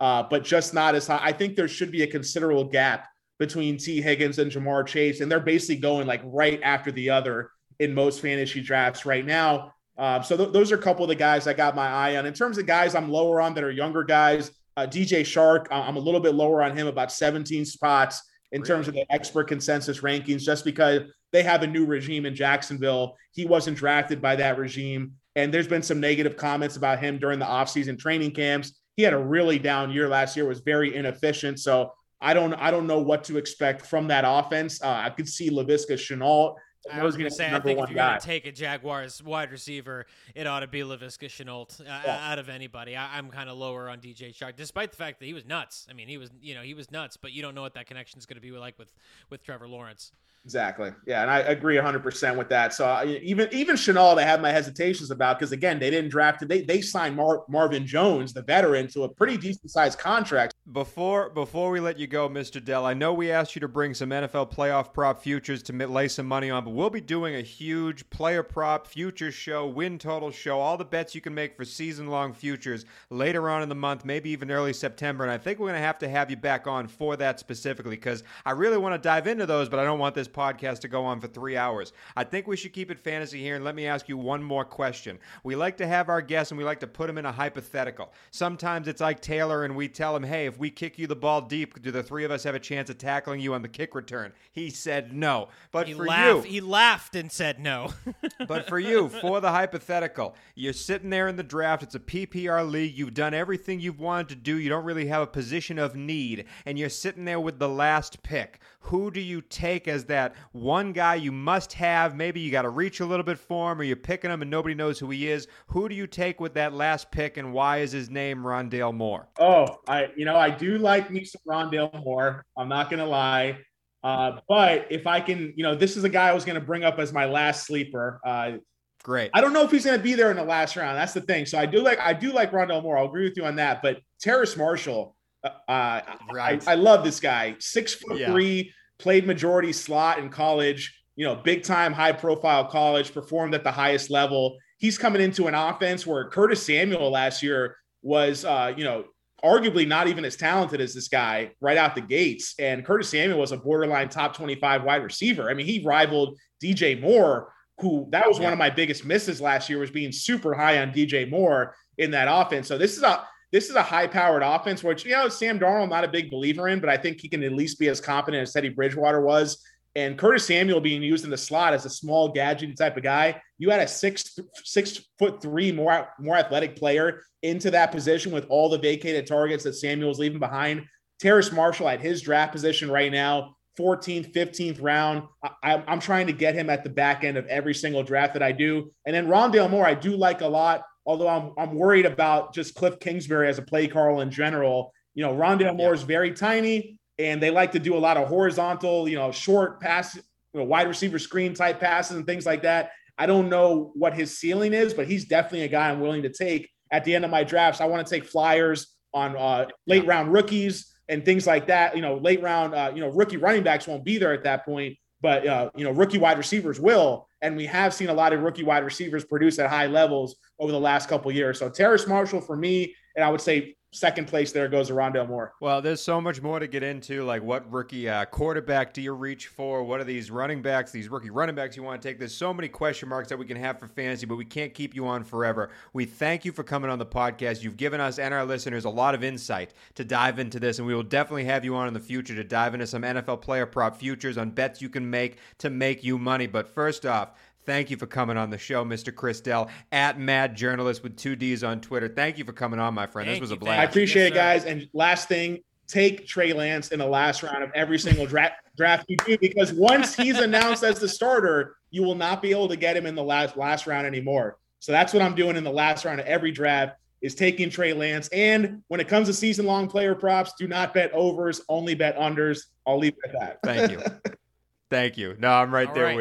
uh, but just not as high. I think there should be a considerable gap between T. Higgins and Jamar Chase, and they're basically going like right after the other in most fantasy drafts right now. Uh, so th- those are a couple of the guys I got my eye on. In terms of guys I'm lower on that are younger guys, uh, D J Shark, I'm a little bit lower on him, about seventeen spots in really? terms of the expert consensus rankings, just because they have a new regime in Jacksonville. He wasn't drafted by that regime, and there's been some negative comments about him during the offseason training camps. He had a really down year last year, was very inefficient. So I don't I don't know what to expect from that offense. Uh, I could see Laviska Shenault. I was going to say, I think if you're going to take a Jaguars wide receiver, it ought to be Laviska Shenault uh, yeah. out of anybody. I, I'm kind of lower on D J Shark, despite the fact that he was nuts. I mean, he was, you know, he was nuts, but you don't know what that connection is going to be like with, with Trevor Lawrence. Exactly. Yeah, and I agree one hundred percent with that. So uh, even even Shenault, I have my hesitations about, because, again, they didn't draft it. They, they signed Mar- Marvin Jones, the veteran, to a pretty decent-sized contract. Before before we let you go, Mister Dell, I know we asked you to bring some N F L playoff prop futures to lay some money on, but we'll be doing a huge player prop futures show, win total show, all the bets you can make for season-long futures later on in the month, maybe even early September. And I think we're going to have to have you back on for that specifically, because I really want to dive into those, but I don't want this podcast to go on for three hours. I think we should keep it fantasy here, and let me ask you one more question. We like to have our guests, and we like to put them in a hypothetical. Sometimes it's like Taylor, and we tell him, hey, if we kick you the ball deep, do the three of us have a chance of tackling you on the kick return? He said no. But he for laughed, you... He laughed and said no. But for you, for the hypothetical, you're sitting there in the draft. It's a P P R league. You've done everything you've wanted to do. You don't really have a position of need, and you're sitting there with the last pick. Who do you take as that one guy you must have? Maybe you got to reach a little bit for him, or you're picking him and nobody knows who he is. Who do you take with that last pick, and why is his name Rondale Moore? Oh, I you know, I do like me some Rondale Moore. I'm not going to lie. Uh, but if I can, you know, this is a guy I was going to bring up as my last sleeper. Uh, Great. I don't know if he's going to be there in the last round. That's the thing. So I do like I do like Rondale Moore. I'll agree with you on that. But Terrace Marshall, uh, right. I, I love this guy. Six foot yeah. three, played majority slot in college. You know, big time, high profile college. Performed at the highest level. He's coming into an offense where Curtis Samuel last year was, uh, you know, arguably not even as talented as this guy right out the gates. And Curtis Samuel was a borderline top twenty-five wide receiver. I mean, he rivaled D J Moore, who that was yeah. one of my biggest misses last year, was being super high on D J Moore in that offense. So this is a this is a high-powered offense, which, you know, Sam Darnold, not a big believer in, but I think he can at least be as confident as Teddy Bridgewater was. And Curtis Samuel being used in the slot as a small gadget type of guy, you had a six six foot three more more athletic player into that position with all the vacated targets that Samuel's leaving behind. Terrace Marshall at his draft position right now, fourteenth, fifteenth round. I, I'm trying to get him at the back end of every single draft that I do. And then Rondale Moore, I do like a lot, although I'm I'm worried about just Cliff Kingsbury as a play call in general. You know, Rondale Moore is very tiny, and they like to do a lot of horizontal, you know, short pass, you know, wide receiver screen type passes and things like that. I don't know what his ceiling is, but he's definitely a guy I'm willing to take at the end of my drafts. I want to take flyers on uh, late round rookies and things like that. You know, late round, uh, you know, rookie running backs won't be there at that point, but, uh, you know, rookie wide receivers will. And we have seen a lot of rookie wide receivers produce at high levels over the last couple of years. So Terrace Marshall for me, and I would say second place there goes to Rondale Moore. Well, there's so much more to get into, like what rookie uh, quarterback do you reach for? What are these running backs, these rookie running backs you want to take? There's so many question marks that we can have for fantasy, but we can't keep you on forever. We thank you for coming on the podcast. You've given us and our listeners a lot of insight to dive into this, and we will definitely have you on in the future to dive into some N F L player prop futures on bets you can make to make you money. But first off, thank you for coming on the show, Mister Chris Dell, at Mad Journalist with two D's on Twitter. Thank you for coming on, my friend. Thank this was you, a blast. I appreciate yes, it, guys. And last thing, take Trey Lance in the last round of every single draft draft you do, because once he's announced as the starter, you will not be able to get him in the last last round anymore. So that's what I'm doing in the last round of every draft, is taking Trey Lance. And when it comes to season-long player props, do not bet overs, only bet unders. I'll leave it at that. Thank you. Thank you. No, I'm right All there right. with you. All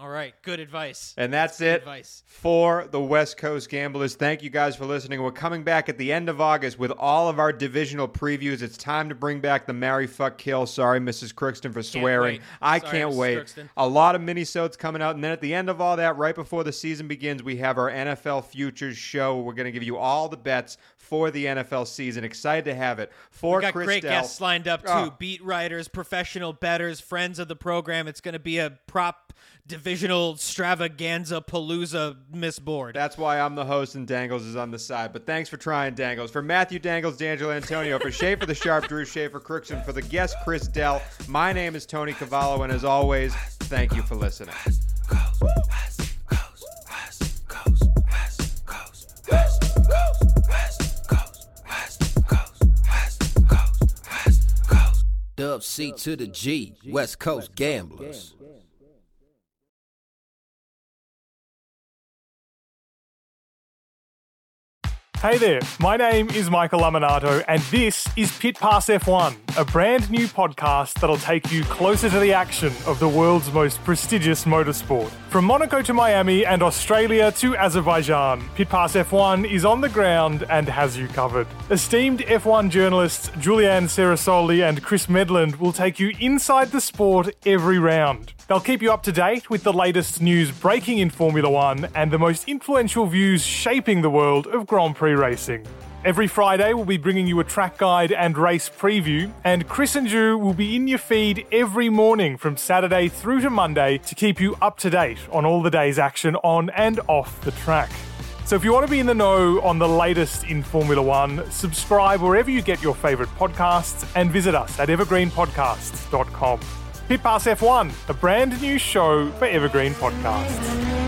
All right. Good advice. And that's Good it advice. for the West Coast Gamblers. Thank you guys for listening. We're coming back at the end of August with all of our divisional previews. It's time to bring back the Marry, Fuck, Kill. Sorry, Missus Crookston, for swearing. wait. I Sorry, can't Missus wait. Crookston. A lot of minisodes coming out. And then at the end of all that, right before the season begins, we have our N F L Futures show. We're going to give you all the bets for the N F L season. Excited to have it. For We got Chris great Dell. guests lined up, too. Oh. Beat writers, professional bettors, friends of the program. It's going to be a prop divisional extravaganza palooza Miss Board. That's why I'm the host and Dangles is on the side. But thanks for trying, Dangles. For Matthew Dangles, D'Angelo Antonio, for Schaefer the Sharp, Drew Schaefer Crookston, for the guest Chris Dell, my name is Tony Cavallo, and as always, thank you for listening. Dub C to the G, West Coast Gamblers. Hey there, my name is Michael Laminato, and this is Pit Pass F one, a brand new podcast that'll take you closer to the action of the world's most prestigious motorsport. From Monaco to Miami and Australia to Azerbaijan, Pit Pass F one is on the ground and has you covered. Esteemed F one journalists Julianne Cerasoli and Chris Medland will take you inside the sport every round. They'll keep you up to date with the latest news breaking in Formula One and the most influential views shaping the world of Grand Prix racing. Every Friday, we'll be bringing you a track guide and race preview, and Chris and Drew will be in your feed every morning from Saturday through to Monday to keep you up to date on all the day's action on and off the track. So if you want to be in the know on the latest in Formula One, subscribe wherever you get your favourite podcasts and visit us at evergreen podcasts dot com. Pit Pass F one, a brand new show for Evergreen Podcasts.